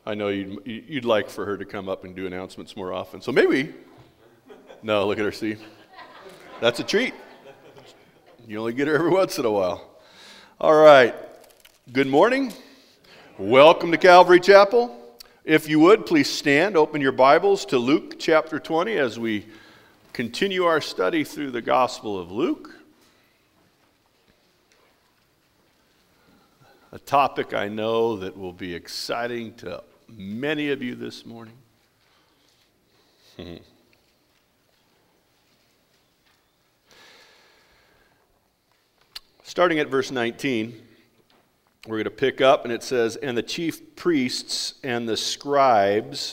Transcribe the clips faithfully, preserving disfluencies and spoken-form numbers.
I know you'd, you'd like for her to come up and do announcements more often. So maybe, no, look at her, see? That's a treat. You only get her every once in a while. All right. Good morning. Welcome to Calvary Chapel. If you would, please stand, open your Bibles to Luke chapter twenty as we continue our study through the Gospel of Luke. A topic I know that will be exciting to many of you this morning. Starting at verse nineteen, we're going to pick up, and it says, "And the chief priests and the scribes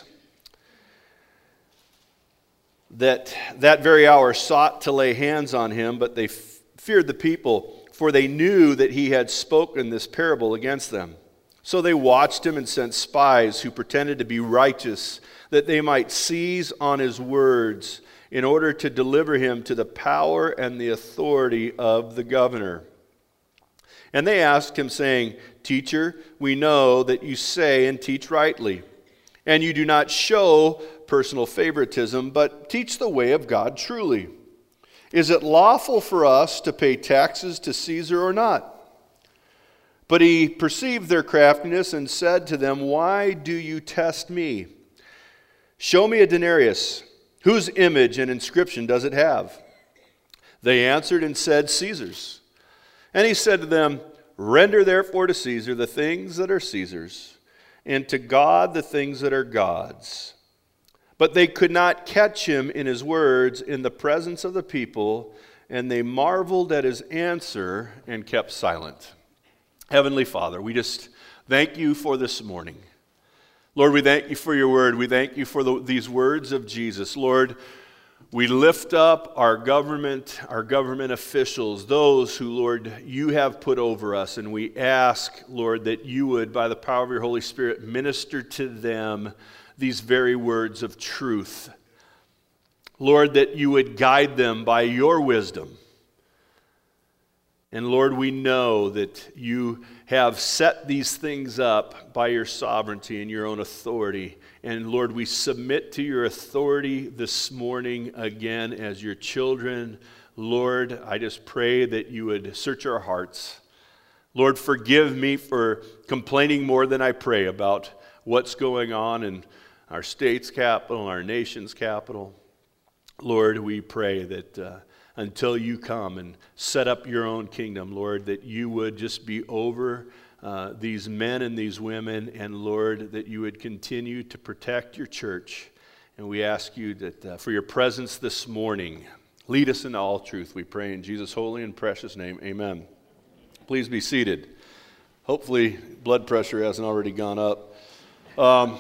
that that very hour sought to lay hands on him, but they f- feared the people, for they knew that he had spoken this parable against them. So they watched him and sent spies who pretended to be righteous, that they might seize on his words in order to deliver him to the power and the authority of the governor. And they asked him, saying, 'Teacher, we know that you say and teach rightly, and you do not show personal favoritism, but teach the way of God truly. Is it lawful for us to pay taxes to Caesar or not?' But he perceived their craftiness and said to them, 'Why do you test me? Show me a denarius. Whose image and inscription does it have?' They answered and said, 'Caesar's.' And he said to them, 'Render therefore to Caesar the things that are Caesar's, and to God the things that are God's.' But they could not catch him in his words in the presence of the people, and they marveled at his answer and kept silent." Heavenly Father, we just thank you for this morning. Lord, we thank you for your word. We thank you for the, these words of Jesus. Lord, we lift up our government, our government officials, those who, Lord, you have put over us. And we ask, Lord, that you would, by the power of your Holy Spirit, minister to them these very words of truth. Lord, that you would guide them by your wisdom. And Lord, we know that you have set these things up by your sovereignty and your own authority. And Lord, we submit to your authority this morning again as your children. Lord, I just pray that you would search our hearts. Lord, forgive me for complaining more than I pray about what's going on in our state's capital, our nation's capital. Lord, we pray that uh, until you come and set up your own kingdom, Lord, that you would just be over uh, these men and these women, and Lord, that you would continue to protect your church. And we ask you that uh, for your presence this morning, lead us into all truth, we pray in Jesus' holy and precious name, amen. Please be seated. Hopefully blood pressure hasn't already gone up. Um,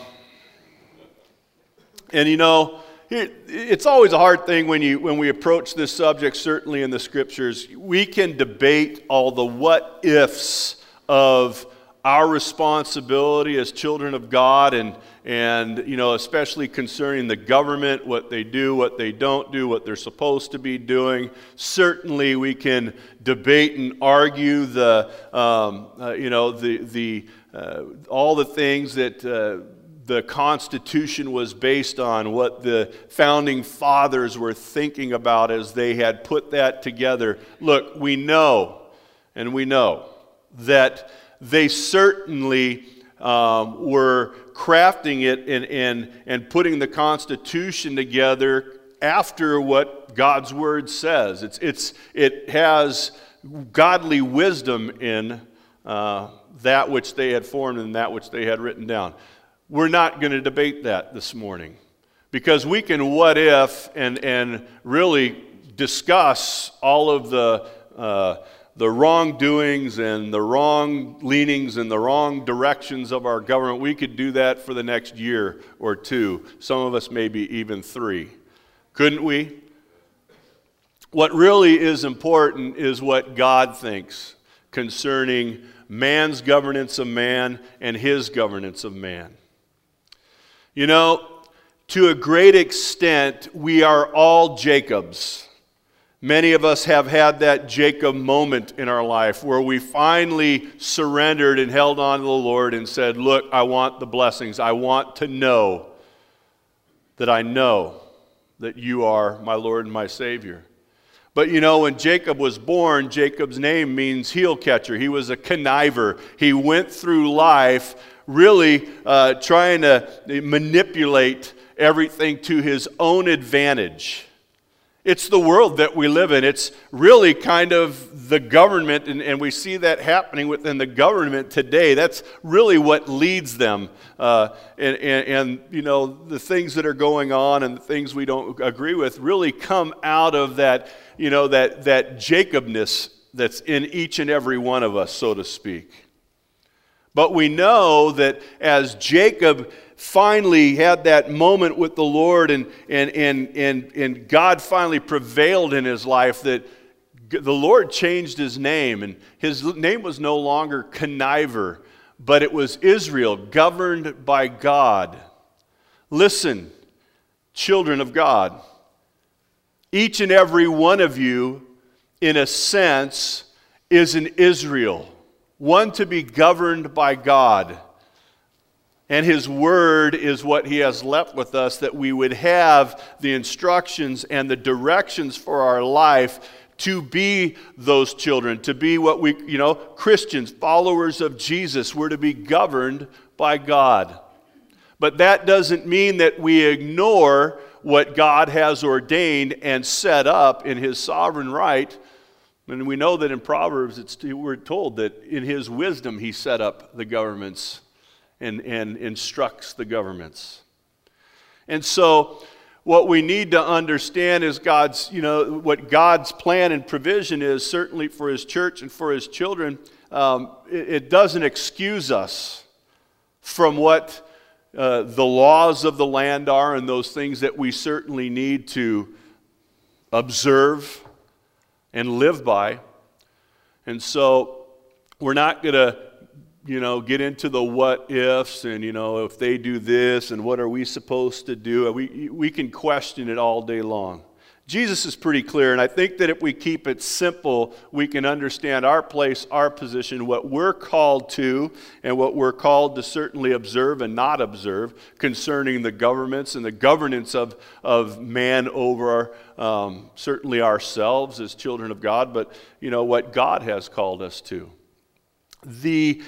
and you know, it's always a hard thing when you when we approach this subject, certainly in the scriptures. We can debate all the what ifs of our responsibility as children of God, and and you know, especially concerning the government, what they do, what they don't do, what they're supposed to be doing. Certainly we can debate and argue the um, uh, you know the the uh, all the things that uh, the Constitution was based on, what the founding fathers were thinking about as they had put that together. Look, we know, and we know, that they certainly um, were crafting it and, and, and putting the Constitution together after what God's Word says. It's, it's, it has godly wisdom in uh, that which they had formed and that which they had written down. We're not going to debate that this morning, because we can what if and, and really discuss all of the uh, the wrongdoings and the wrong leanings and the wrong directions of our government. We could do that for the next year or two, some of us maybe even three. Couldn't we? What really is important is what God thinks concerning man's governance of man and his governance of man. You know, to a great extent, we are all Jacobs. Many of us have had that Jacob moment in our life where we finally surrendered and held on to the Lord and said, look, I want the blessings. I want to know that I know that you are my Lord and my Savior. But you know, when Jacob was born, Jacob's name means heel catcher. He was a conniver. He went through life really uh, trying to manipulate everything to his own advantage. It's the world that we live in. It's really kind of the government, and, and we see that happening within the government today. That's really what leads them. Uh, and, and, and, you know, the things that are going on and the things we don't agree with really come out of that, you know, that, that Jacobness that's in each and every one of us, so to speak. But we know that as Jacob finally had that moment with the Lord and, and, and, and, and God finally prevailed in his life, that the Lord changed his name, and his name was no longer conniver, but it was Israel, governed by God. Listen, children of God, each and every one of you, in a sense, is an Israel, one to be governed by God. And his word is what he has left with us, that we would have the instructions and the directions for our life to be those children, to be what we, you know, Christians, followers of Jesus. We're to be governed by God. But that doesn't mean that we ignore what God has ordained and set up in his sovereign right. And we know that in Proverbs, it's, we're told that in his wisdom he set up the governments and, and instructs the governments. And so what we need to understand is God's, you know, what God's plan and provision is, certainly for his church and for his children. Um, it, it doesn't excuse us from what uh, the laws of the land are and those things that we certainly need to observe and live by. And so we're not going to, you know, get into the what ifs and, you know, if they do this and what are we supposed to do. We, we can question it all day long. Jesus is pretty clear, and I think that if we keep it simple, we can understand our place, our position, what we're called to, and what we're called to certainly observe and not observe concerning the governments and the governance of, of man over um, certainly ourselves as children of God, but, you know, what God has called us to. The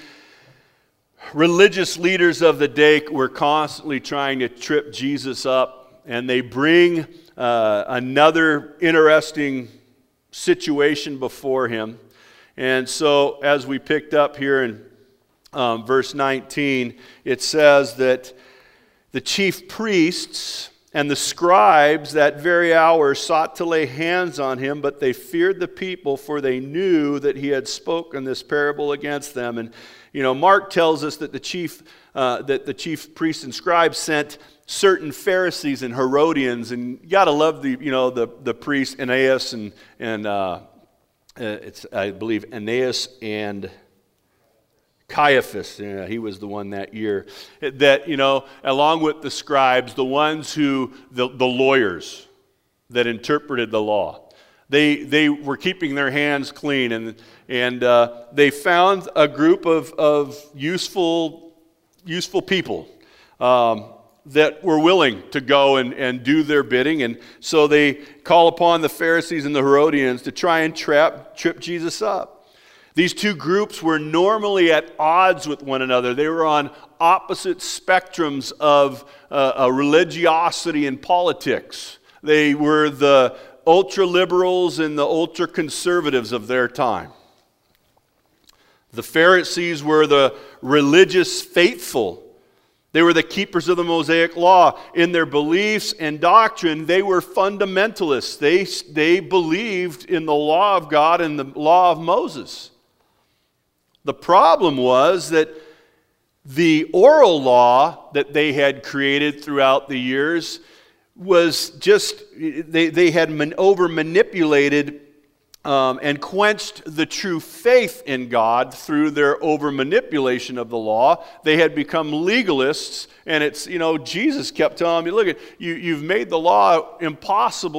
religious leaders of the day were constantly trying to trip Jesus up, and they bring uh, another interesting situation before him. And so as we picked up here in um, verse nineteen, it says that the chief priests and the scribes that very hour sought to lay hands on him, but they feared the people, for they knew that he had spoken this parable against them. And you know, Mark tells us that the chief uh, that the chief priests and scribes sent certain Pharisees and Herodians, and you gotta love the you know the the priests Ananias and and uh, it's I believe Ananias and Caiaphas, yeah, he was the one that year, that, you know, along with the scribes, the ones who, the, the lawyers that interpreted the law, they they were keeping their hands clean, and and uh, they found a group of, of useful, useful people um, that were willing to go and, and do their bidding, and so they call upon the Pharisees and the Herodians to try and trap, trip Jesus up. These two groups were normally at odds with one another. They were on opposite spectrums of uh, uh, religiosity and politics. They were the ultra-liberals and the ultra-conservatives of their time. The Pharisees were the religious faithful. They were the keepers of the Mosaic law. In their beliefs and doctrine, they were fundamentalists. They, they believed in the law of God and the law of Moses. The problem was that the oral law that they had created throughout the years was just, they, they had man, over-manipulated um, and quenched the true faith in God through their over-manipulation of the law. They had become legalists, and it's, you know, Jesus kept telling me, look, you, you've made the law impossible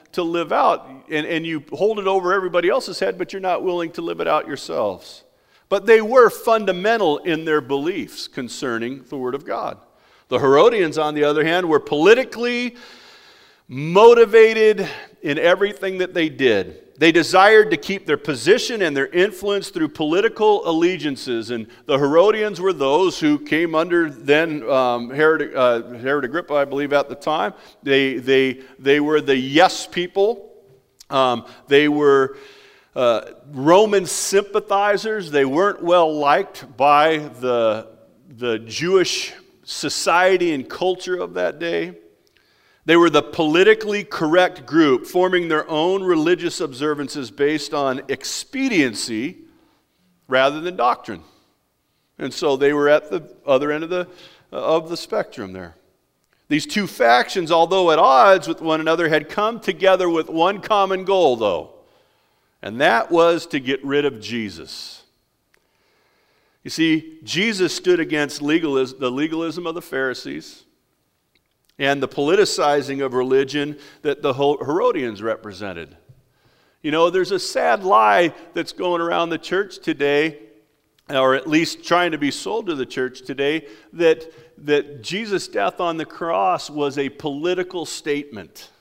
to live out, and, and you hold it over everybody else's head, but you're not willing to live it out yourselves. But they were fundamental in their beliefs concerning the Word of God. The Herodians, on the other hand, were politically motivated in everything that they did. They desired to keep their position and their influence through political allegiances. And the Herodians were those who came under then um, Herod, uh, Herod Agrippa, I believe, at the time. They, they, they were the yes people. Um, they were uh, Roman sympathizers. They weren't well liked by the, the Jewish society and culture of that day. They were the politically correct group, forming their own religious observances based on expediency rather than doctrine. And so they were at the other end of the, of the spectrum there. These two factions, although at odds with one another, had come together with one common goal, though, and that was to get rid of Jesus. You see, Jesus stood against legalism, the legalism of the Pharisees, and the politicizing of religion that the Herodians represented. You know, there's a sad lie that's going around the church today, or at least trying to be sold to the church today, that, that Jesus' death on the cross was a political statement.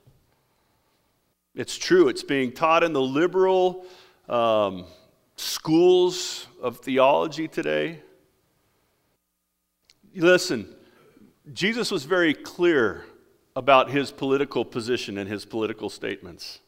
It's true. It's being taught in the liberal um, schools of theology today. Listen, Jesus was very clear about his political position and his political statements.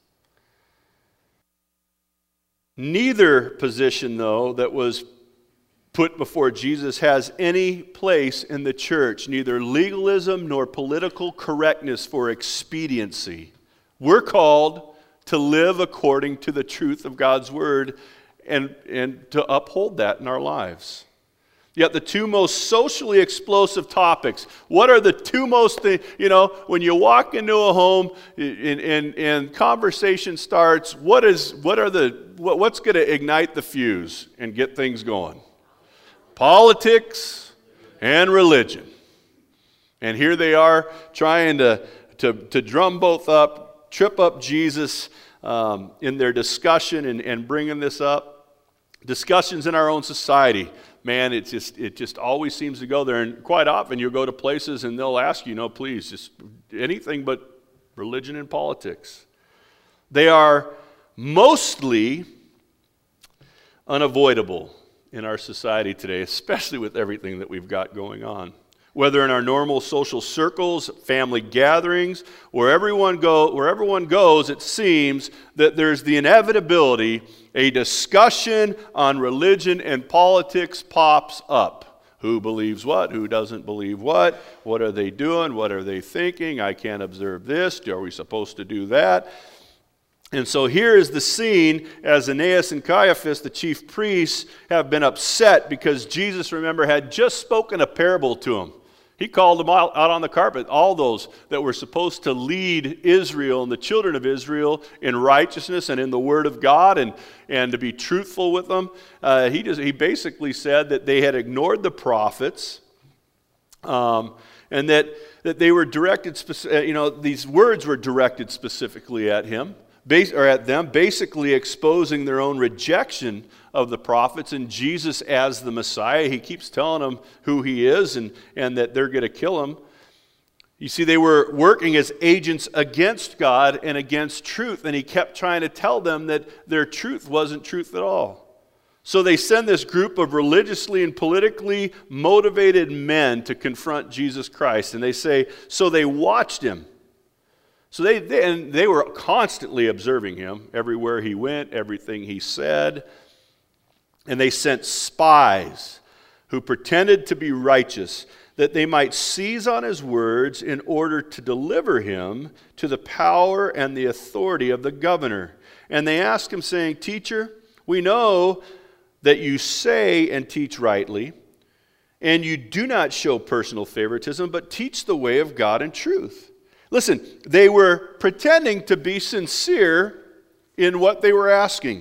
Neither position, though, that was put before Jesus has any place in the church, neither legalism nor political correctness for expediency. We're called to live according to the truth of God's word and, and to uphold that in our lives. Yet the two most socially explosive topics. What are the two most, th- you know, when you walk into a home and, and, and conversation starts, what is, what are the, what, what's going to ignite the fuse and get things going? Politics and religion. And here they are trying to, to, to drum both up, trip up Jesus um, in their discussion and, and bringing this up. Discussions in our own society. Man, it just it just always seems to go there. And quite often you'll go to places and they'll ask you, no, please, just anything but religion and politics. They are mostly unavoidable in our society today, especially with everything that we've got going on. Whether in our normal social circles, family gatherings, where everyone go, where everyone goes, it seems that there's the inevitability a discussion on religion and politics pops up. Who believes what? Who doesn't believe what? What are they doing? What are they thinking? I can't observe this. Are we supposed to do that? And so here is the scene as Ananias and Caiaphas, the chief priests, have been upset because Jesus, remember, had just spoken a parable to them. He called them out, out on the carpet, all those that were supposed to lead Israel and the children of Israel in righteousness and in the Word of God and, and to be truthful with them. Uh, he, just, he basically said that they had ignored the prophets um, and that, that they were directed, speci- you know, these words were directed specifically at him. Bas- or at them, basically exposing their own rejection of the prophets and Jesus as the Messiah. He keeps telling them who he is and, and that they're going to kill him. You see, they were working as agents against God and against truth, and he kept trying to tell them that their truth wasn't truth at all. So they send this group of religiously and politically motivated men to confront Jesus Christ, and they say, so they watched him. So they, they, and they were constantly observing him everywhere he went, everything he said. And they sent spies who pretended to be righteous that they might seize on his words in order to deliver him to the power and the authority of the governor. And they asked him, saying, Teacher, we know that you say and teach rightly, and you do not show personal favoritism, but teach the way of God in truth. Listen, they were pretending to be sincere in what they were asking.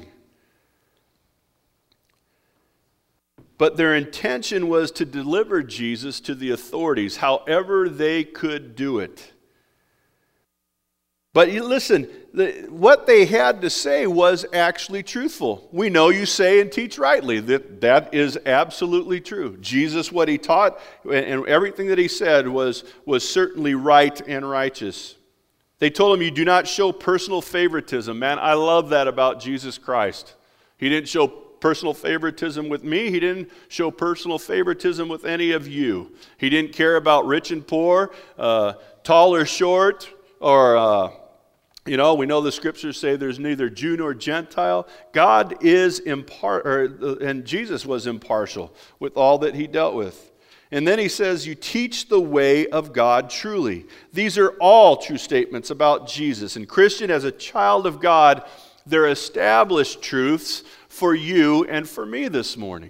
But their intention was to deliver Jesus to the authorities, however they could do it. But you listen, the, what they had to say was actually truthful. We know you say and teach rightly. That, that is absolutely true. Jesus, what he taught and everything that he said was, was certainly right and righteous. They told him, you do not show personal favoritism. Man, I love that about Jesus Christ. He didn't show personal favoritism with me. He didn't show personal favoritism with any of you. He didn't care about rich and poor, uh, tall or short, or, uh, you know, we know the scriptures say there's neither Jew nor Gentile. God is impartial, and Jesus was impartial with all that he dealt with. And then he says, you teach the way of God truly. These are all true statements about Jesus. And Christian, as a child of God, they're established truths for you and for me this morning.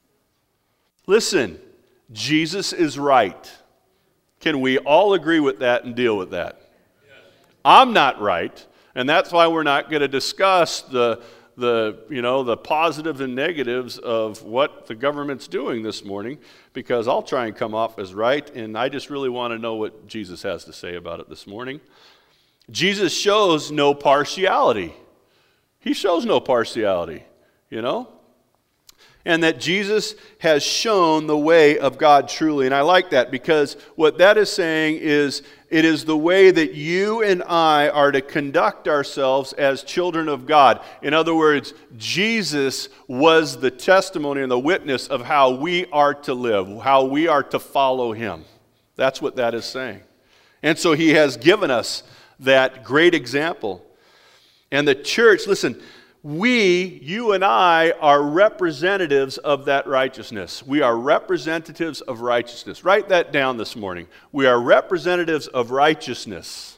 Listen, Jesus is right. Can we all agree with that and deal with that? I'm not right, and that's why we're not going to discuss the, the, you know, the positives and negatives of what the government's doing this morning, because I'll try and come off as right, and I just really want to know what Jesus has to say about it this morning. Jesus shows no partiality. He shows no partiality, you know? And that Jesus has shown the way of God truly. And I like that, because what that is saying is it is the way that you and I are to conduct ourselves as children of God. In other words, Jesus was the testimony and the witness of how we are to live, how we are to follow him. That's what that is saying. And so he has given us that great example. And the church, listen, we, you and I, are representatives of that righteousness. We are representatives of righteousness. Write that down this morning. We are representatives of righteousness.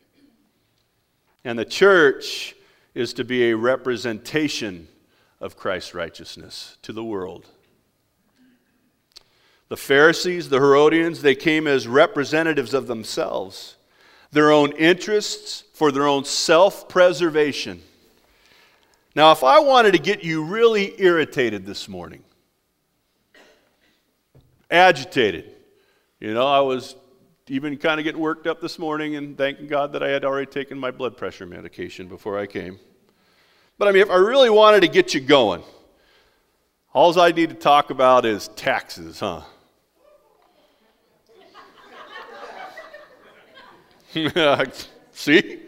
And the church is to be a representation of Christ's righteousness to the world. The Pharisees, the Herodians, they came as representatives of themselves, their own interests, for their own self-preservation. Now, if I wanted to get you really irritated this morning, agitated, you know, I was even kind of getting worked up this morning and thanking God that I had already taken my blood pressure medication before I came. But I mean, if I really wanted to get you going, all I need to talk about is taxes, huh? See?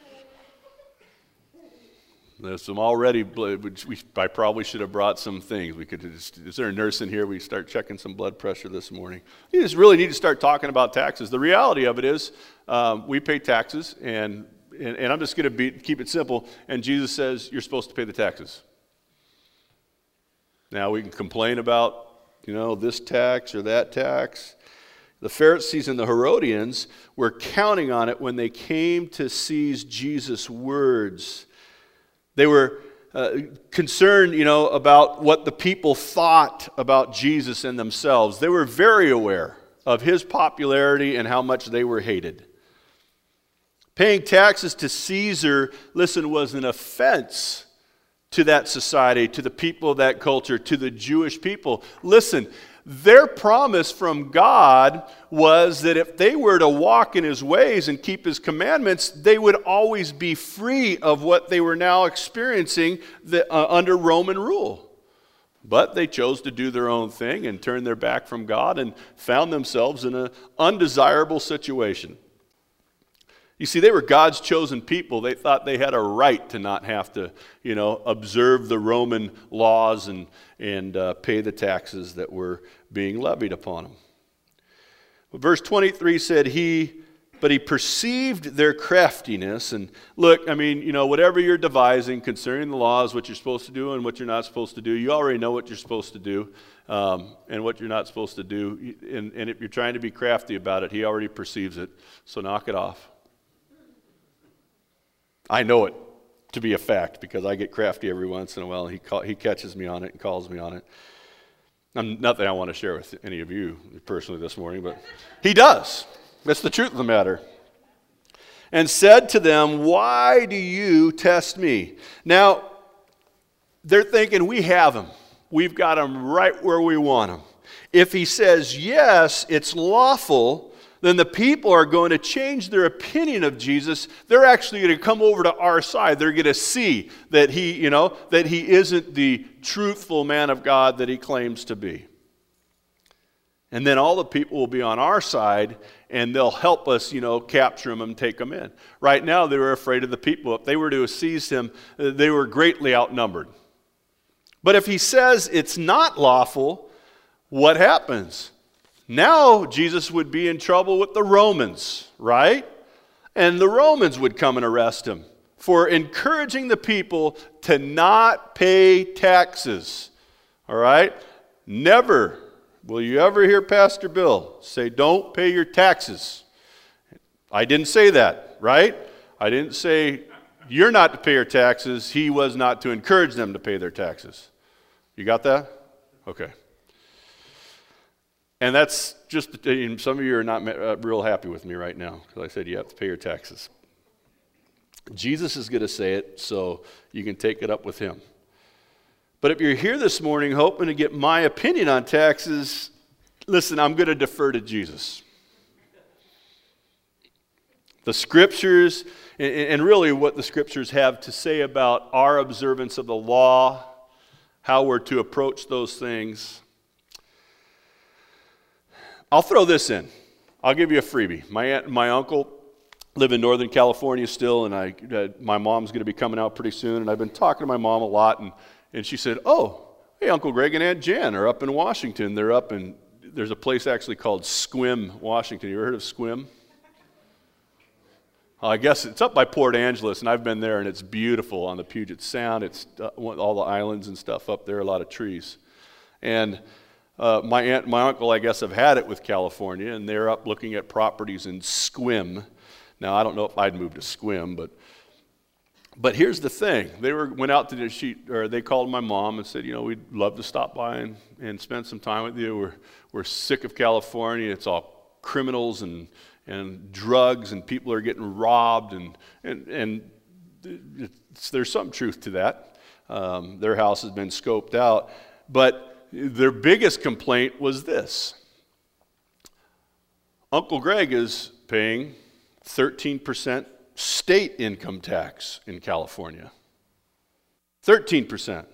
There's some already, which we, I probably should have brought some things. We could just, is there a nurse in here? We start checking some blood pressure this morning. You just really need to start talking about taxes. The reality of it is um, we pay taxes, and, and, and I'm just going to keep it simple. And Jesus says you're supposed to pay the taxes. Now we can complain about, you know, this tax or that tax. The Pharisees and the Herodians were counting on it when they came to seize Jesus' words. They were uh, concerned, you know, about what the people thought about Jesus and themselves. They were very aware of his popularity and how much they were hated. Paying taxes to Caesar, listen, was an offense to that society, to the people of that culture, to the Jewish people. Listen, their promise from God was that if they were to walk in his ways and keep his commandments, they would always be free of what they were now experiencing the, uh, under Roman rule. But they chose to do their own thing and turn their back from God and found themselves in an undesirable situation. You see, they were God's chosen people. They thought they had a right to not have to, you know, observe the Roman laws and, and uh, pay the taxes that were being levied upon them. Well, verse twenty-three said, he, but he perceived their craftiness. And look, I mean, you know, whatever you're devising concerning the laws, what you're supposed to do and what you're not supposed to do, you already know what you're supposed to do um, and what you're not supposed to do. And, and if you're trying to be crafty about it, he already perceives it. So knock it off. I know it to be a fact because I get crafty every once in a while. And he call, he catches me on it and calls me on it. I'm, not that I want to share with any of you personally this morning, but he does. That's the truth of the matter. And said to them, why do you test me? Now, they're thinking we have him. We've got him right where we want him. If he says yes, it's lawful then the people are going to change their opinion of Jesus. They're actually going to come over to our side. They're going to see that he, you know, that he isn't the truthful man of God that he claims to be. And then all the people will be on our side, and they'll help us, you know, capture him and take him in. Right now, they were afraid of the people. If they were to seize him, they were greatly outnumbered. But if he says it's not lawful, what happens? Now Jesus would be in trouble with the Romans, right? And the Romans would come and arrest him for encouraging the people to not pay taxes, all right? Never will you ever hear Pastor Bill say, don't pay your taxes. I didn't say that, right? I didn't say you're not to pay your taxes. He was not to encourage them to pay their taxes. You got that? Okay. And that's just, some of you are not real happy with me right now because I said you have to pay your taxes. Jesus is going to say it, so you can take it up with him. But if you're here this morning hoping to get my opinion on taxes, listen, I'm going to defer to Jesus. The scriptures, and really what the scriptures have to say about our observance of the law, how we're to approach those things. I'll throw this in. I'll give you a freebie. My aunt and my uncle live in Northern California still, and I, uh, my mom's going to be coming out pretty soon, and I've been talking to my mom a lot, and, and she said, oh, hey, Uncle Greg and Aunt Jan are up in Washington. They're up in, there's a place actually called Sequim, Washington. You ever heard of Sequim? Uh, I guess it's up by Port Angeles, and I've been there, and it's beautiful on the Puget Sound. It's uh, all the islands and stuff up there, a lot of trees. And uh, my aunt and my uncle, I guess, have had it with California, and they're up looking at properties in Sequim. Now, I don't know if I'd move to Sequim, but but here's the thing. They were went out to the sheet, or they called my mom and said, you know, we'd love to stop by and, and spend some time with you. We're we're sick of California. It's all criminals and and drugs, and people are getting robbed, and and and it's, there's some truth to that. Um, their house has been scoped out, but their biggest complaint was this: Uncle Greg is paying thirteen percent state income tax in California. thirteen percent.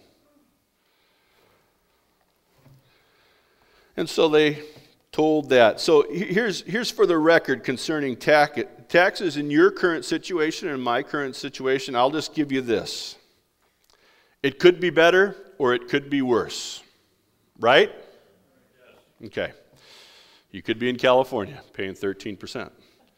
And so they told that. So here's, here's for the record concerning tax, taxes in your current situation and my current situation. I'll just give you this. It could be better or it could be worse. Right? Okay. You could be in California paying thirteen percent.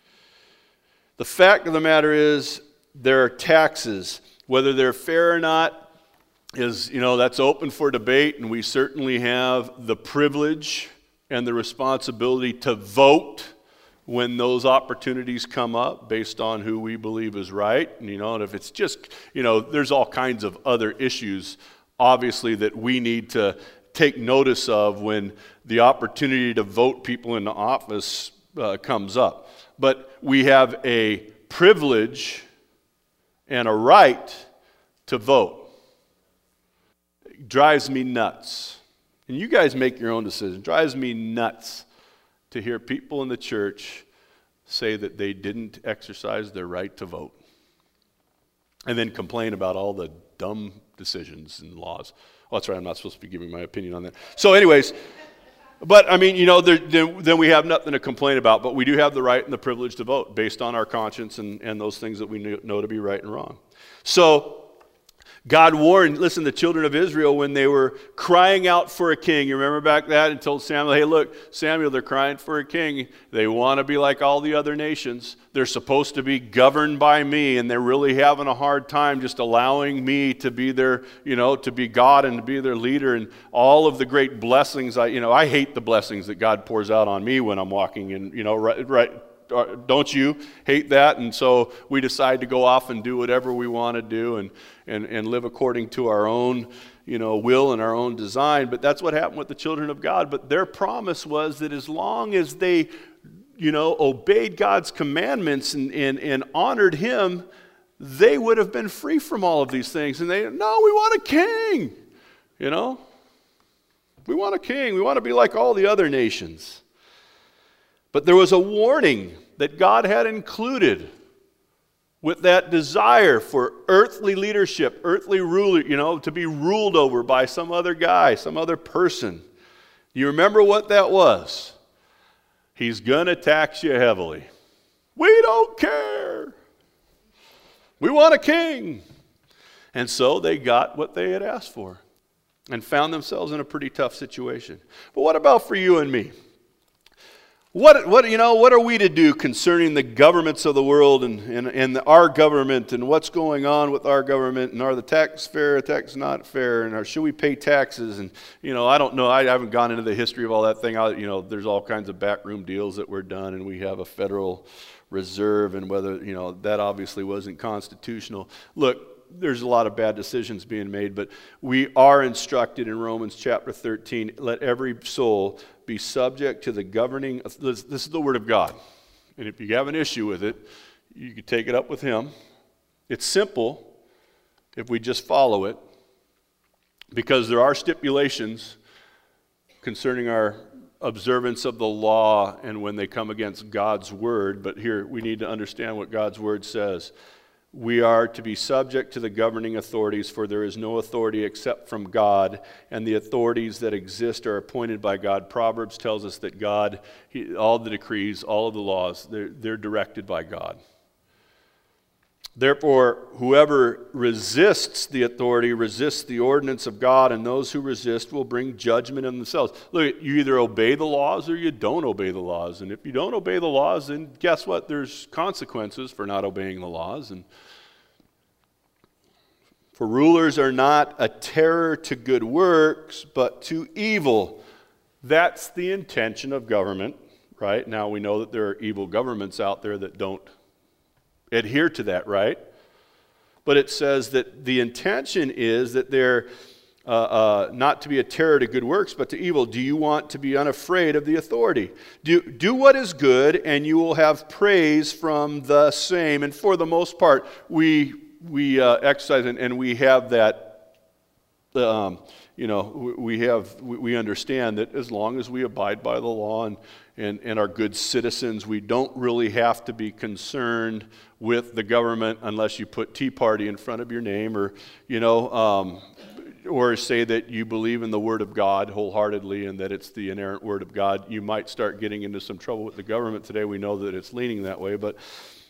The fact of the matter is, there are taxes. Whether they're fair or not is, you know, that's open for debate, and we certainly have the privilege and the responsibility to vote when those opportunities come up based on who we believe is right. And, you know, and if it's just, you know, there's all kinds of other issues, obviously, that we need to take notice of when the opportunity to vote people into office uh, comes up. But we have a privilege and a right to vote. It drives me nuts. And you guys make your own decision. It drives me nuts to hear people in the church say that they didn't exercise their right to vote, and then complain about all the dumb decisions and laws. Oh, that's right, I'm not supposed to be giving my opinion on that. So anyways, but I mean, you know, there, then, then we have nothing to complain about, but we do have the right and the privilege to vote based on our conscience and, and those things that we know to be right and wrong. So God warned, listen, the children of Israel when they were crying out for a king. You remember back that and told Samuel, hey, look, Samuel, they're crying for a king. They want to be like all the other nations. They're supposed to be governed by me, and they're really having a hard time just allowing me to be their, you know, to be God and to be their leader, and all of the great blessings. I, you know, I hate the blessings that God pours out on me when I'm walking in, you know, right, right. Don't you hate that? And so we decide to go off and do whatever we want to do and, and, and live according to our own, you know, will and our own design. But that's what happened with the children of God. But their promise was that as long as they, you know, obeyed God's commandments and, and, and honored Him, they would have been free from all of these things. And they, no, we want a king, you know. We want a king. We want to be like all the other nations. But there was a warning that God had included with that desire for earthly leadership, earthly ruler, you know, to be ruled over by some other guy, some other person. You remember what that was? He's going to tax you heavily. We don't care. We want a king. And so they got what they had asked for and found themselves in a pretty tough situation. But what about for you and me? What, what, you know, what are we to do concerning the governments of the world and, and, and our government and what's going on with our government, and are the tax fair, tax not fair, and are, should we pay taxes? And, you know, I don't know. I haven't gone into the history of all that thing. I, you know, there's all kinds of backroom deals that were done, and we have a Federal Reserve, and whether, you know, that obviously wasn't constitutional. Look, there's a lot of bad decisions being made, but we are instructed in Romans chapter thirteen, let every soul be subject to the governing, this, this is the word of God. And if you have an issue with it, you can take it up with him. It's simple if we just follow it, because there are stipulations concerning our observance of the law and when they come against God's word. But here we need to understand what God's word says. We are to be subject to the governing authorities, for there is no authority except from God, and the authorities that exist are appointed by God. Proverbs tells us that God, he, all the decrees, all of the laws, they're, they're directed by God. Therefore, whoever resists the authority resists the ordinance of God, and those who resist will bring judgment on themselves. Look, you either obey the laws or you don't obey the laws. And if you don't obey the laws, then guess what? There's consequences for not obeying the laws. And for rulers are not a terror to good works, but to evil. That's the intention of government, right? Now we know that there are evil governments out there that don't adhere to that, right? But it says that the intention is that they're uh, uh, not to be a terror to good works, but to evil. Do you want to be unafraid of the authority? Do, do what is good, and you will have praise from the same. And for the most part, we we uh, exercise and, and we have that. Um, you know, we have we understand that as long as we abide by the law and and and are good citizens, we don't really have to be concerned with the government unless you put Tea Party in front of your name, or, you know, um, or say that you believe in the Word of God wholeheartedly and that it's the inerrant Word of God. You might start getting into some trouble with the government today. We know that it's leaning that way. But,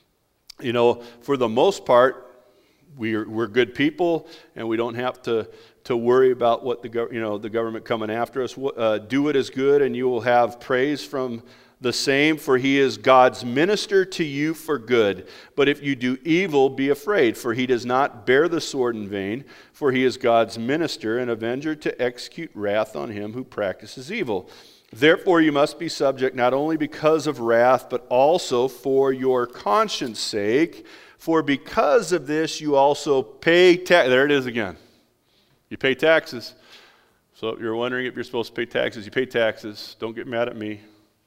you know, for the most part, we're, we're good people, and we don't have to, to worry about what the, gov- you know, the government coming after us. Uh, do what is good, and you will have praise from the same, for he is God's minister to you for good. But if you do evil, be afraid, for he does not bear the sword in vain, for he is God's minister, an avenger to execute wrath on him who practices evil. Therefore you must be subject not only because of wrath, but also for your conscience sake. For because of this you also pay tax. There it is again. You pay taxes. So if you're wondering if you're supposed to pay taxes, you pay taxes. Don't get mad at me.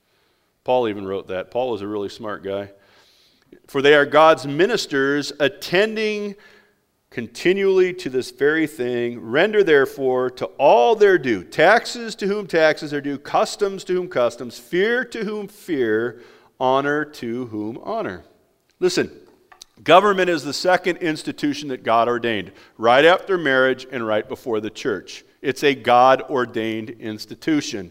Paul even wrote that. Paul was a really smart guy. For they are God's ministers, attending continually to this very thing. Render therefore to all their due. Taxes to whom taxes are due. Customs to whom customs. Fear to whom fear. Honor to whom honor. Listen, government is the second institution that God ordained, right after marriage and right before the church. It's a God-ordained institution.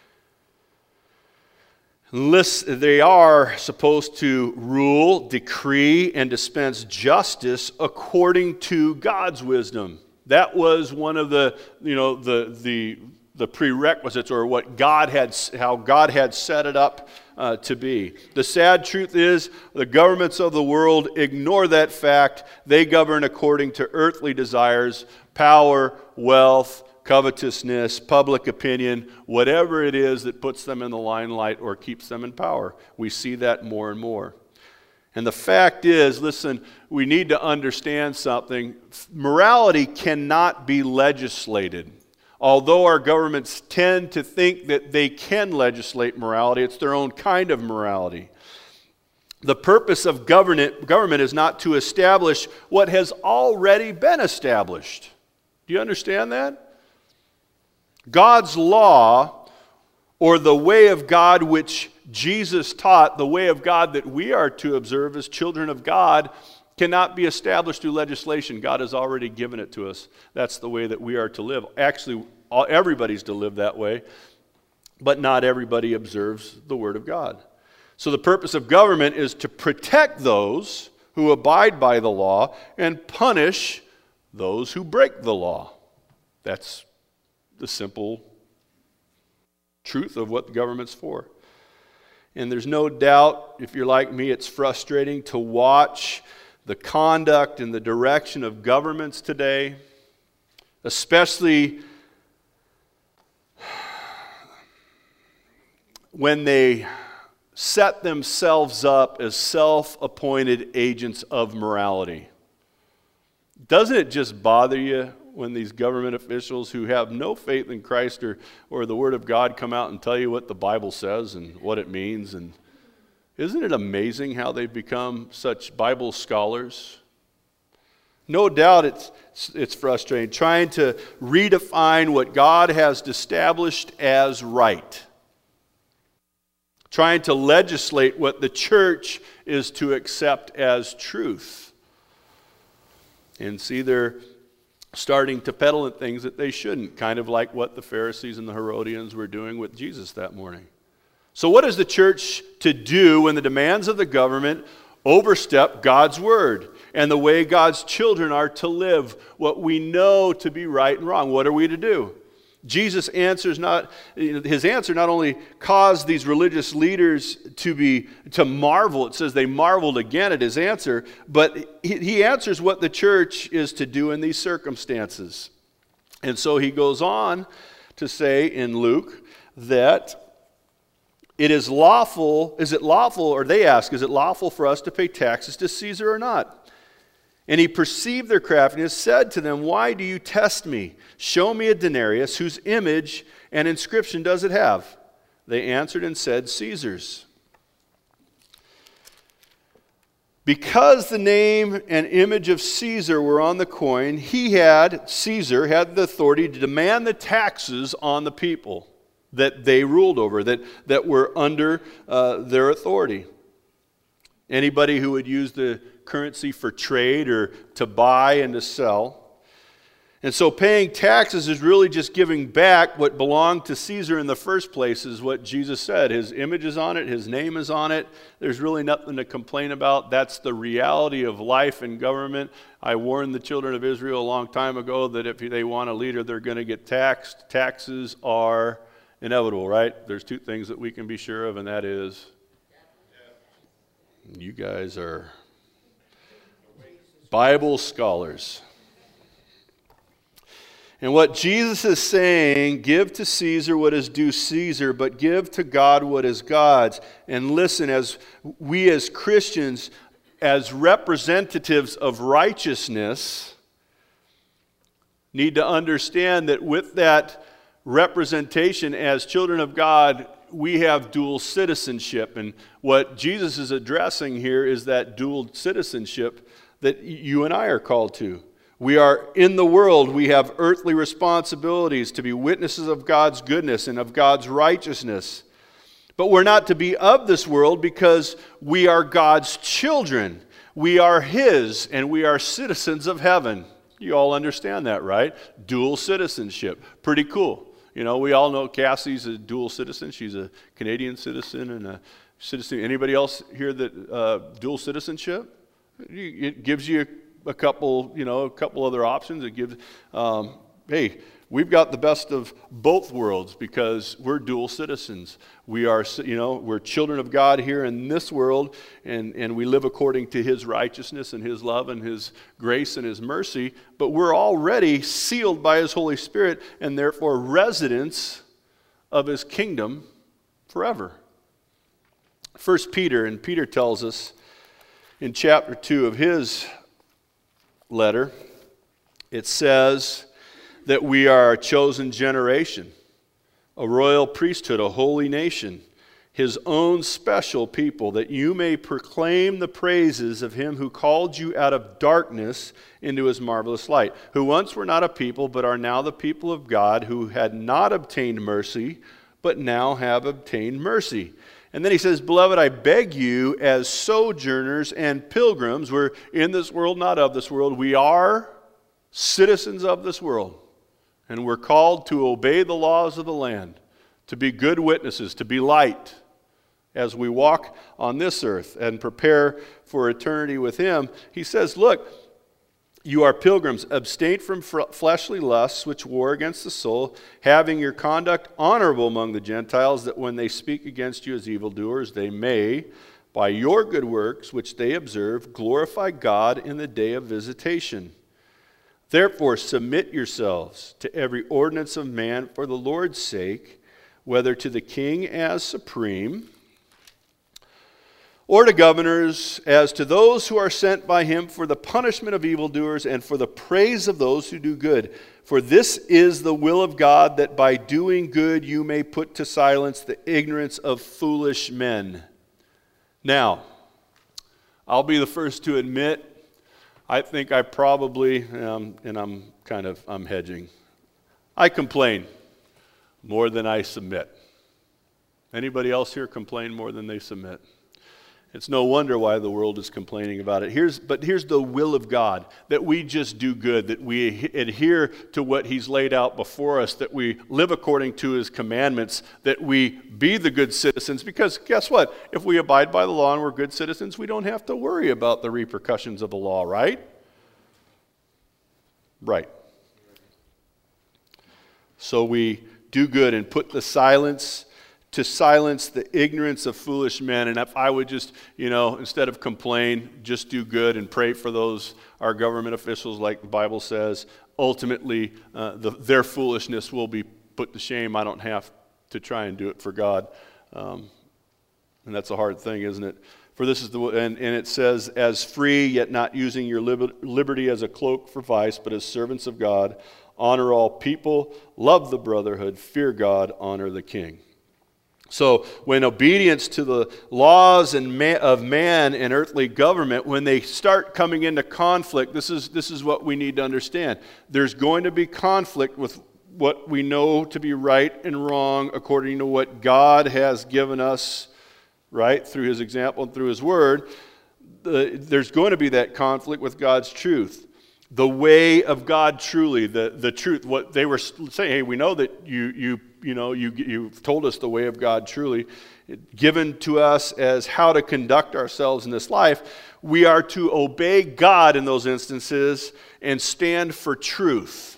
They are supposed to rule, decree, and dispense justice according to God's wisdom. That was one of the, you know, the the the prerequisites, or what God had, how God had set it up uh, to be. The sad truth is, the governments of the world ignore that fact. They govern according to earthly desires, power, wealth, covetousness, public opinion, whatever it is that puts them in the limelight or keeps them in power. We see that more and more. And the fact is, listen, we need to understand something. Morality cannot be legislated. Although our governments tend to think that they can legislate morality, it's their own kind of morality. The purpose of government, government is not to establish what has already been established. Do you understand that? God's law, or the way of God which Jesus taught, the way of God that we are to observe as children of God, cannot be established through legislation. God has already given it to us. That's the way that we are to live. Actually, all, everybody's to live that way, but not everybody observes the Word of God. So the purpose of government is to protect those who abide by the law and punish those who break the law. That's the simple truth of what the government's for. And there's no doubt, if you're like me, it's frustrating to watch the conduct and the direction of governments today, especially when they set themselves up as self-appointed agents of morality. Doesn't it just bother you when these government officials who have no faith in Christ or, or the Word of God come out and tell you what the Bible says and what it means? And isn't it amazing how they've become such Bible scholars? No doubt it's, it's frustrating, trying to redefine what God has established as right. Trying to legislate what the church is to accept as truth. And see, they're starting to peddle at things that they shouldn't, kind of like what the Pharisees and the Herodians were doing with Jesus that morning. So what is the church to do when the demands of the government overstep God's word and the way God's children are to live, what we know to be right and wrong? What are we to do? Jesus answers not, his answer not only caused these religious leaders to be, to marvel, it says they marveled again at his answer, but he, he answers what the church is to do in these circumstances. And so he goes on to say in Luke that it is lawful, is it lawful, or they ask, is it lawful for us to pay taxes to Caesar or not? And he perceived their craftiness, said to them, why do you test me? Show me a denarius, whose image and inscription does it have? They answered and said, Caesar's. Because the name and image of Caesar were on the coin, he had, Caesar had the authority to demand the taxes on the people that they ruled over, that, that were under uh, their authority. Anybody who would use the currency for trade or to buy and to sell. And so paying taxes is really just giving back what belonged to Caesar in the first place, is what Jesus said. His image is on it, his name is on it. There's really nothing to complain about. That's the reality of life and government. I warned the children of Israel a long time ago that if they want a leader, they're going to get taxed. Taxes are inevitable, right? There's two things that we can be sure of, and that is you guys are Bible scholars. And what Jesus is saying, give to Caesar what is due Caesar, but give to God what is God's. And listen, as we as Christians, as representatives of righteousness, need to understand that with that representation as children of God, we have dual citizenship. And what Jesus is addressing here is that dual citizenship that you and I are called to. We are in the world. We have earthly responsibilities to be witnesses of God's goodness and of God's righteousness. But we're not to be of this world because we are God's children. We are His, and we are citizens of heaven. You all understand that, right? Dual citizenship. Pretty cool. You know, we all know Cassie's a dual citizen. She's a Canadian citizen and a citizen. Anybody else here that uh, dual citizenship? It gives you a couple, you know, a couple other options. It gives, um, hey, we've got the best of both worlds because we're dual citizens. We are, you know, we're children of God here in this world, and, and we live according to His righteousness and His love and His grace and His mercy, but we're already sealed by His Holy Spirit and therefore residents of His kingdom forever. First Peter, and Peter tells us in chapter two of his letter, it says that we are a chosen generation, a royal priesthood, a holy nation, His own special people, that you may proclaim the praises of Him who called you out of darkness into His marvelous light, who once were not a people, but are now the people of God, who had not obtained mercy, but now have obtained mercy. And then he says, beloved, I beg you as sojourners and pilgrims, we're in this world, not of this world. We are citizens of this world. And we're called to obey the laws of the land, to be good witnesses, to be light as we walk on this earth and prepare for eternity with him. He says, look, you are pilgrims. Abstain from fleshly lusts which war against the soul, having your conduct honorable among the Gentiles, that when they speak against you as evildoers, they may, by your good works which they observe, glorify God in the day of visitation. Therefore submit yourselves to every ordinance of man for the Lord's sake, whether to the king as supreme, or to governors, as to those who are sent by him for the punishment of evildoers and for the praise of those who do good. For this is the will of God, that by doing good you may put to silence the ignorance of foolish men. Now, I'll be the first to admit, I think I probably, um, and I'm kind of, I'm hedging, I complain more than I submit. Anybody else here complain more than they submit? It's no wonder why the world is complaining about it. Here's, but here's the will of God, that we just do good, that we adhere to what he's laid out before us, that we live according to his commandments, that we be the good citizens. Because guess what? If we abide by the law and we're good citizens, we don't have to worry about the repercussions of the law, right? Right. So we do good and put the silence to silence the ignorance of foolish men. And if I would just, you know, instead of complain, just do good and pray for those, our government officials, like the Bible says, ultimately uh, the, their foolishness will be put to shame. I don't have to try and do it for God. Um, and that's a hard thing, isn't it? For this is the, and, and it says, as free, yet not using your liberty as a cloak for vice, but as servants of God, honor all people, love the brotherhood, fear God, honor the king. So when obedience to the laws and ma- of man and earthly government, when they start coming into conflict, this is, this is what we need to understand. There's going to be conflict with what we know to be right and wrong according to what God has given us, right, through his example and through his word. The, there's going to be that conflict with God's truth. The way of God truly, the, the truth. What they were saying, hey, we know that you you you know you you've told us the way of God truly, given to us as how to conduct ourselves in this life. We are to obey God in those instances and stand for truth,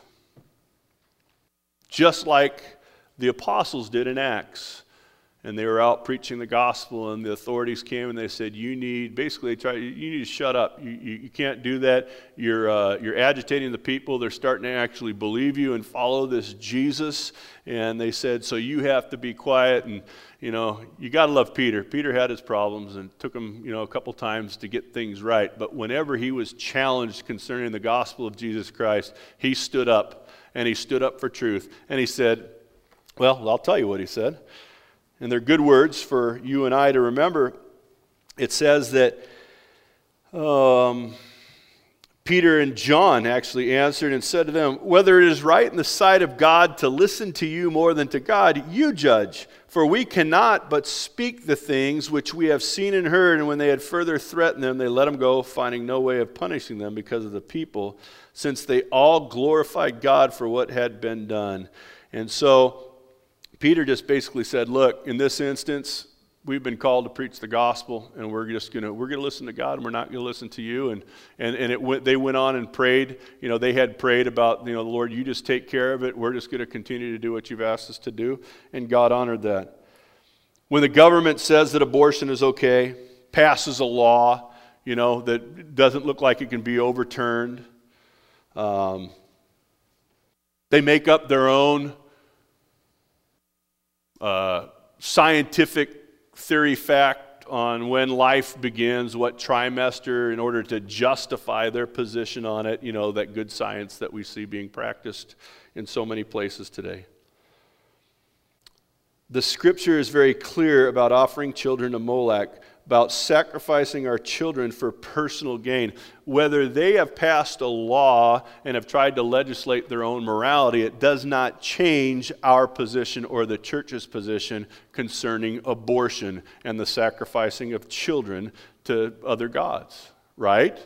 just like the apostles did in Acts. And they were out preaching the gospel, and the authorities came and they said, "You need basically try. You need to shut up. You, you, you can't do that. You're uh, you're agitating the people. They're starting to actually believe you and follow this Jesus." And they said, "So you have to be quiet." And you know, you got to love Peter. Peter had his problems, and it took him you know a couple times to get things right. But whenever he was challenged concerning the gospel of Jesus Christ, he stood up, and he stood up for truth. And he said, "Well, I'll tell you what he said." And they're good words for you and I to remember. It says that um, Peter and John actually answered and said to them, "Whether it is right in the sight of God to listen to you more than to God, you judge. For we cannot but speak the things which we have seen and heard." And when they had further threatened them, they let them go, finding no way of punishing them because of the people, since they all glorified God for what had been done. And so Peter just basically said, look, in this instance, we've been called to preach the gospel, and we're just going to we're going to listen to God, and we're not going to listen to you. And and and it went, they went on and prayed. You know, they had prayed about, you know, Lord, you just take care of it. We're just going to continue to do what you've asked us to do, and God honored that. When the government says that abortion is okay, passes a law, you know, that doesn't look like it can be overturned, um, they make up their own Uh, scientific theory fact on when life begins, what trimester, in order to justify their position on it, you know, that good science that we see being practiced in so many places today. The scripture is very clear about offering children to Molech, about sacrificing our children for personal gain. Whether they have passed a law and have tried to legislate their own morality, it does not change our position or the church's position concerning abortion and the sacrificing of children to other gods, right?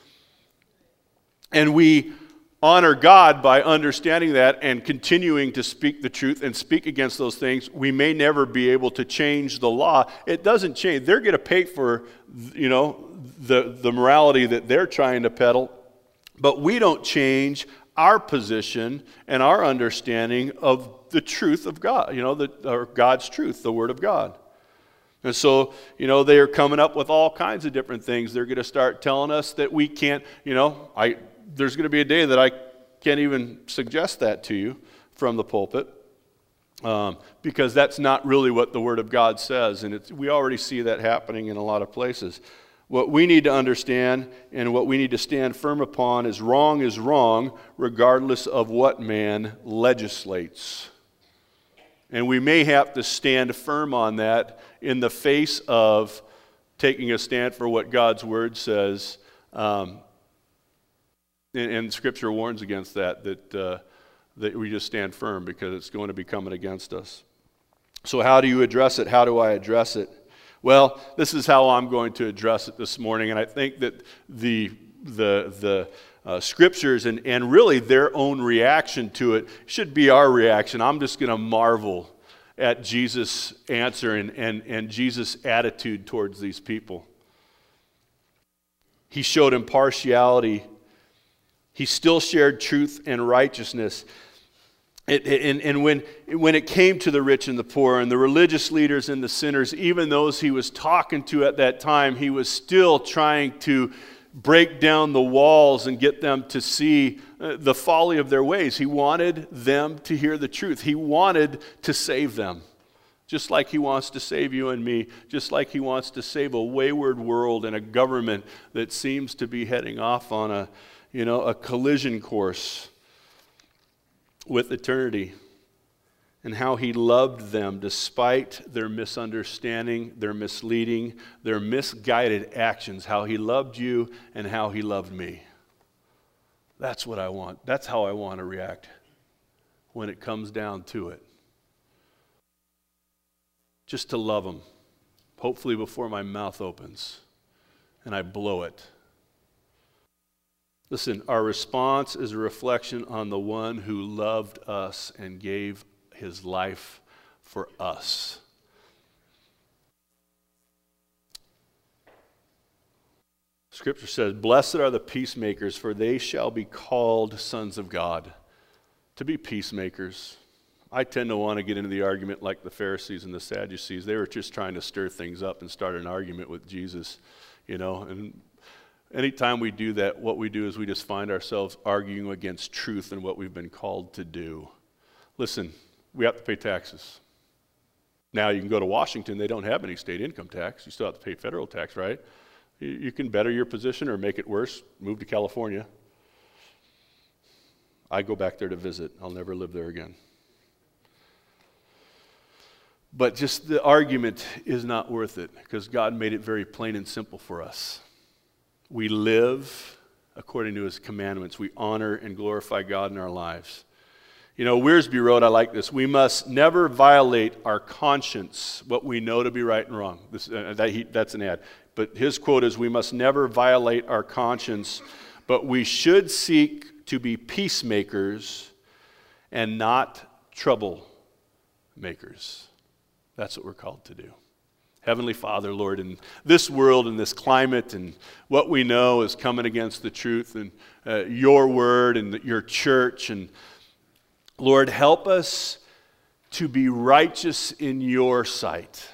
And we honor God by understanding that and continuing to speak the truth and speak against those things. We may never be able to change the law. It doesn't change. They're going to pay for, you know, the, the morality that they're trying to peddle, but we don't change our position and our understanding of the truth of God, you know, the, or God's truth, the Word of God. And so, you know, they are coming up with all kinds of different things. They're going to start telling us that we can't, you know, I... there's going to be a day that I can't even suggest that to you from the pulpit, um, because that's not really what the Word of God says, and it's, we already see that happening in a lot of places. What we need to understand and what we need to stand firm upon is wrong is wrong, regardless of what man legislates. And we may have to stand firm on that in the face of taking a stand for what God's Word says. Um, And, and Scripture warns against that, that, uh, that we just stand firm because it's going to be coming against us. So how do you address it? How do I address it? Well, this is how I'm going to address it this morning, and I think that the, the, the uh, Scriptures and, and really their own reaction to it should be our reaction. I'm just going to marvel at Jesus' answer and, and, and Jesus' attitude towards these people. He showed impartiality. He still shared truth and righteousness. It, and and when, when it came to the rich and the poor and the religious leaders and the sinners, even those he was talking to at that time, he was still trying to break down the walls and get them to see the folly of their ways. He wanted them to hear the truth. He wanted to save them, just like he wants to save you and me, just like he wants to save a wayward world and a government that seems to be heading off on a you know, a collision course with eternity, and how he loved them despite their misunderstanding, their misleading, their misguided actions, how he loved you and how he loved me. That's what I want. That's how I want to react when it comes down to it. Just to love them, hopefully before my mouth opens and I blow it. Listen, our response is a reflection on the one who loved us and gave his life for us. Scripture says, "Blessed are the peacemakers, for they shall be called sons of God." To be peacemakers. I tend to want to get into the argument like the Pharisees and the Sadducees. They were just trying to stir things up and start an argument with Jesus, you know, and anytime we do that, what we do is we just find ourselves arguing against truth and what we've been called to do. Listen, we have to pay taxes. Now you can go to Washington, they don't have any state income tax. You still have to pay federal tax, right? You can better your position or make it worse, move to California. I go back there to visit. I'll never live there again. But just the argument is not worth it because God made it very plain and simple for us. We live according to his commandments. We honor and glorify God in our lives. You know, Wiersbe wrote, I like this, we must never violate our conscience, what we know to be right and wrong. This, uh, that he, that's an ad. But his quote is, we must never violate our conscience, but we should seek to be peacemakers and not troublemakers. That's what we're called to do. Heavenly Father, Lord, in this world and this climate and what we know is coming against the truth and uh, your word and your church, and Lord, help us to be righteous in your sight.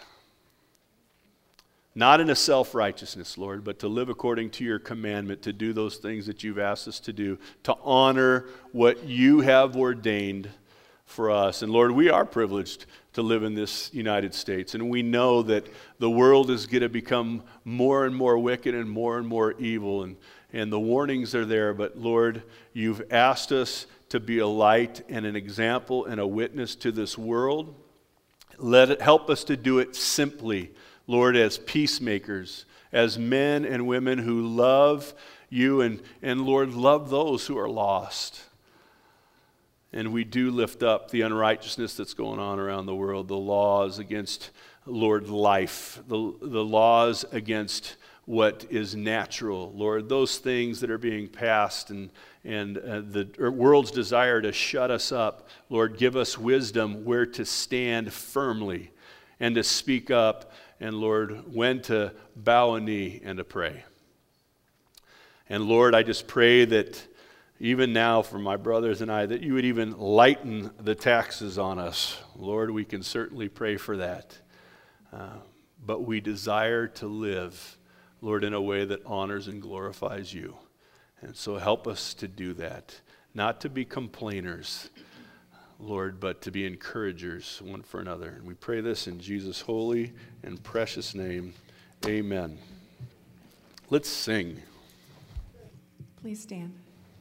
Not in a self-righteousness, Lord, but to live according to your commandment, to do those things that you've asked us to do, to honor what you have ordained for us. And Lord, we are privileged to live in this United States, and we know that the world is going to become more and more wicked and more and more evil, and, and the warnings are there, but Lord, you've asked us to be a light and an example and a witness to this world. Let it help us to do it simply, Lord, as peacemakers, as men and women who love you and, and Lord, love those who are lost. And we do lift up the unrighteousness that's going on around the world, the laws against, Lord, life, the, the laws against what is natural, Lord, those things that are being passed and, and uh, the world's desire to shut us up. Lord, give us wisdom where to stand firmly and to speak up, and Lord, when to bow a knee and to pray. And Lord, I just pray that even now for my brothers and I, that you would even lighten the taxes on us. Lord, we can certainly pray for that. Uh, but we desire to live, Lord, in a way that honors and glorifies you. And so help us to do that, not to be complainers, Lord, but to be encouragers one for another. And we pray this in Jesus' holy and precious name. Amen. Let's sing. Please stand.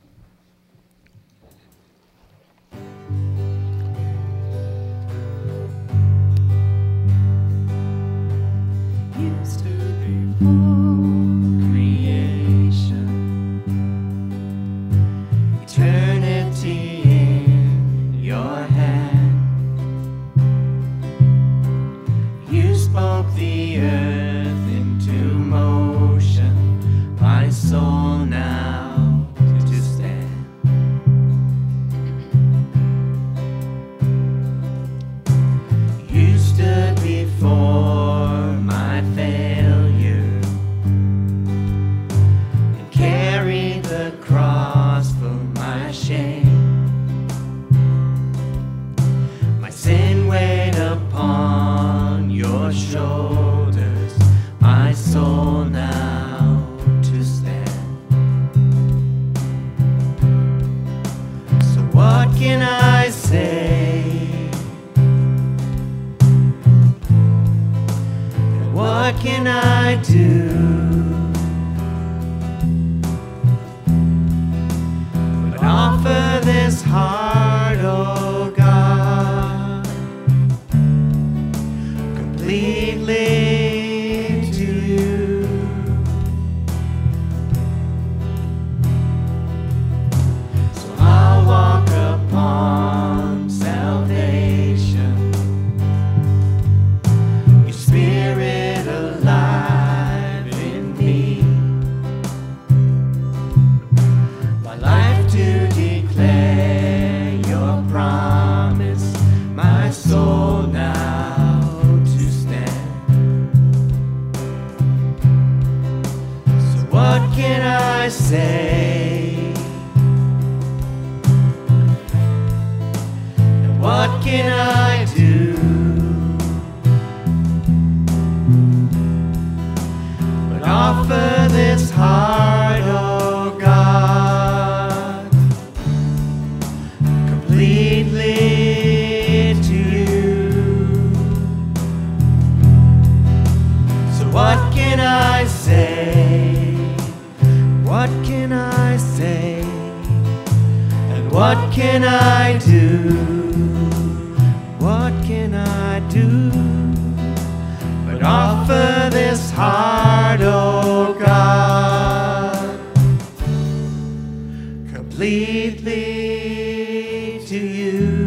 Used to before creation, eternity in your hand. You spoke the earth into motion, my soul now to stand. You stood before my failure and carried the cross for my shame. My sin weighed upon your shoulders, my soul now to stand. So what can I say? What can I do but offer this heart, oh God, completely to you? So I'll walk upon salvation, your Spirit alive in me, my life to declare your promise, my soul now to stand. So what can I say? And what can I do but offer this heart, oh God, completely to you? So what can I say? What can I say? And what can I do? What can I do but offer this heart, oh God, completely to you?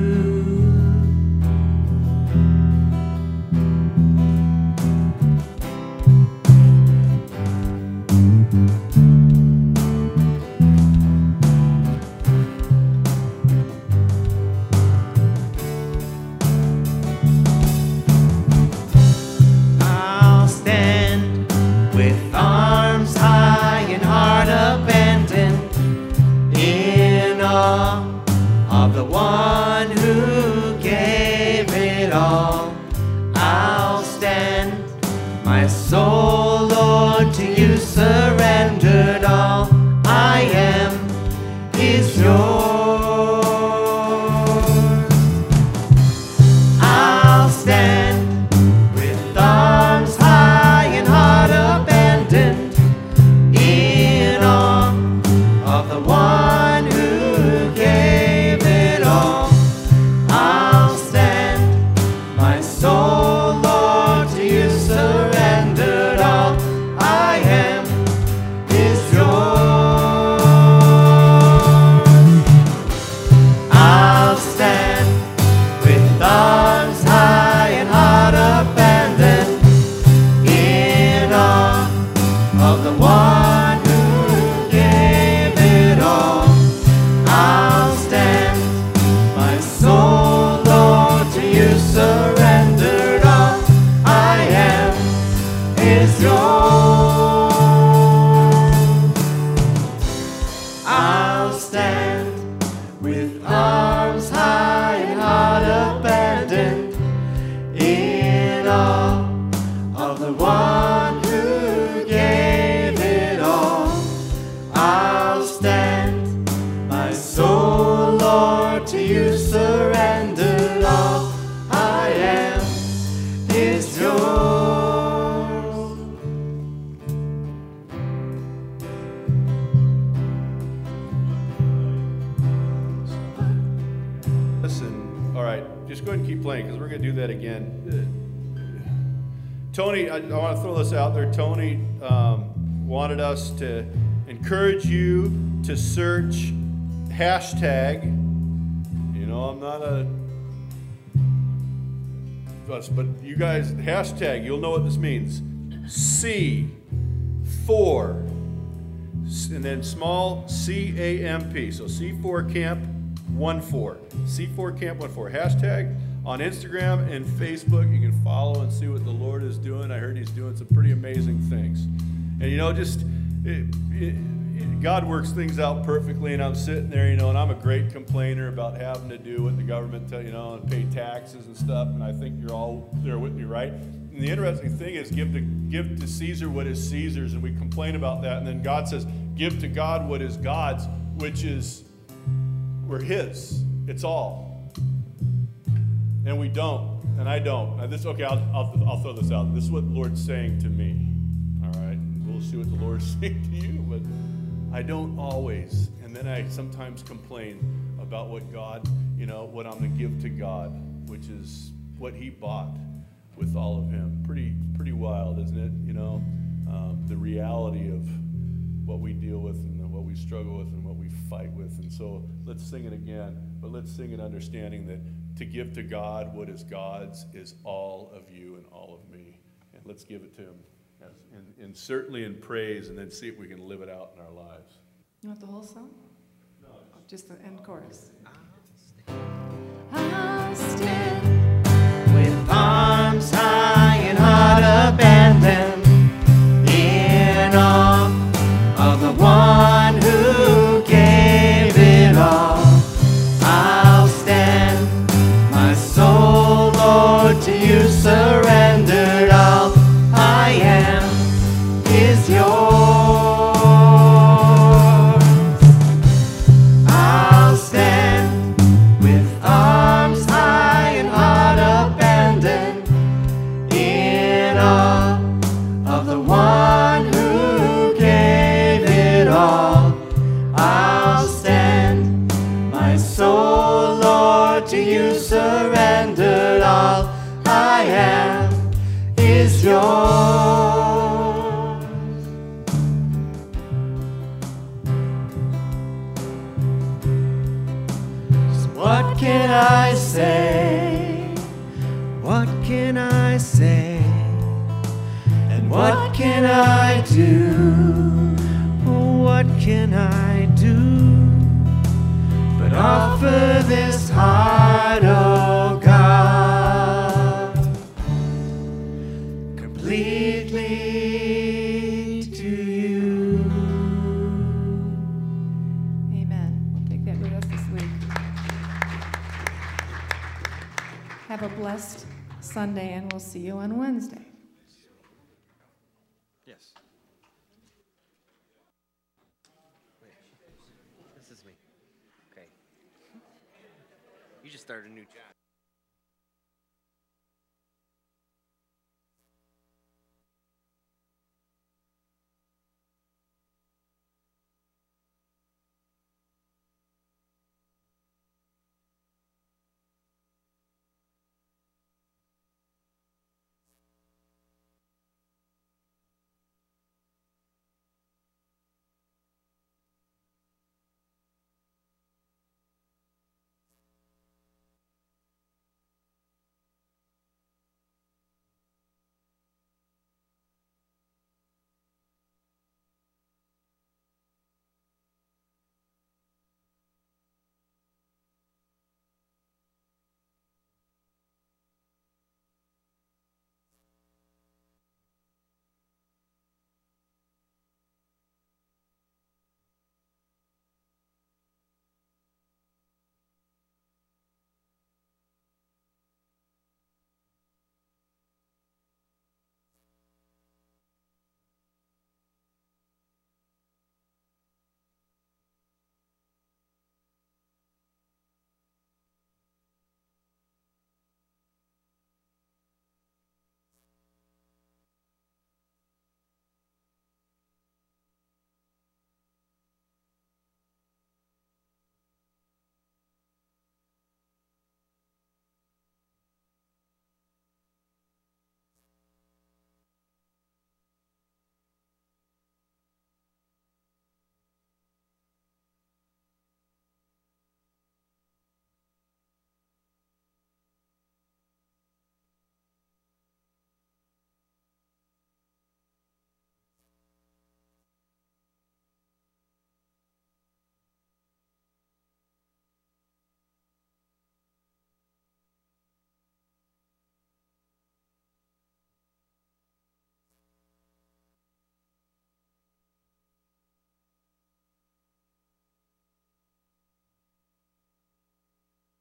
I'll stand with arms high and heart abandoned, in awe of the one who gave it all. I'll stand, my soul, Lord, to you surrendered. All I am is yours. I'll stand with arms high and heart abandoned, in awe of the one who gave it all. I'll stand, my soul, to keep playing because we're going to do that again. Tony, I, I want to throw this out there. Tony um, wanted us to encourage you to search hashtag. You know, I'm not a, but you guys, hashtag, you'll know what this means. C four, and then small C A M P. So C four Camp one four. C four Camp one four. Hashtag on Instagram and Facebook. You can follow and see what the Lord is doing. I heard He's doing some pretty amazing things. And you know, just it, it, it, God works things out perfectly. And I'm sitting there, you know, and I'm a great complainer about having to do what the government tell you know and pay taxes and stuff. And I think you're all there with me, right? And the interesting thing is, give to give to Caesar what is Caesar's, and we complain about that. And then God says, give to God what is God's, which is we're His. It's all. And we don't, and I don't. Now this, okay, I'll, I'll, I'll throw this out. This is what the Lord's saying to me, all right? We'll see what the Lord's saying to you, but I don't always. And then I sometimes complain about what God, you know, what I'm going to give to God, which is what He bought with all of Him. Pretty, pretty wild, isn't it? You know, um, the reality of what we deal with and what we struggle with and what we fight with. And so let's sing it again, but let's sing it understanding that to give to God what is God's is all of you and all of me. And let's give it to Him, yes, and, and certainly in praise, and then see if we can live it out in our lives. You want the whole song? No, Or just the end chorus? I'll stand with arms high and heart abandoned in awe of the one who gave it all. I'll stand, my soul, Lord, to you surrendered. All I am is yours. I'll stand with arms high and heart abandoned in awe of the one who gave it all. I'll stand, my soul, Lord, to you surrendered. All I am is yours. So what can I say? What can I say? And what can I do? What can I do but offer this heart, oh God, completely to you? Amen. We'll take that with us this week. Have a blessed Sunday, and we'll see you on Wednesday. Yes. Wait, this is me. Okay. You just started a new job.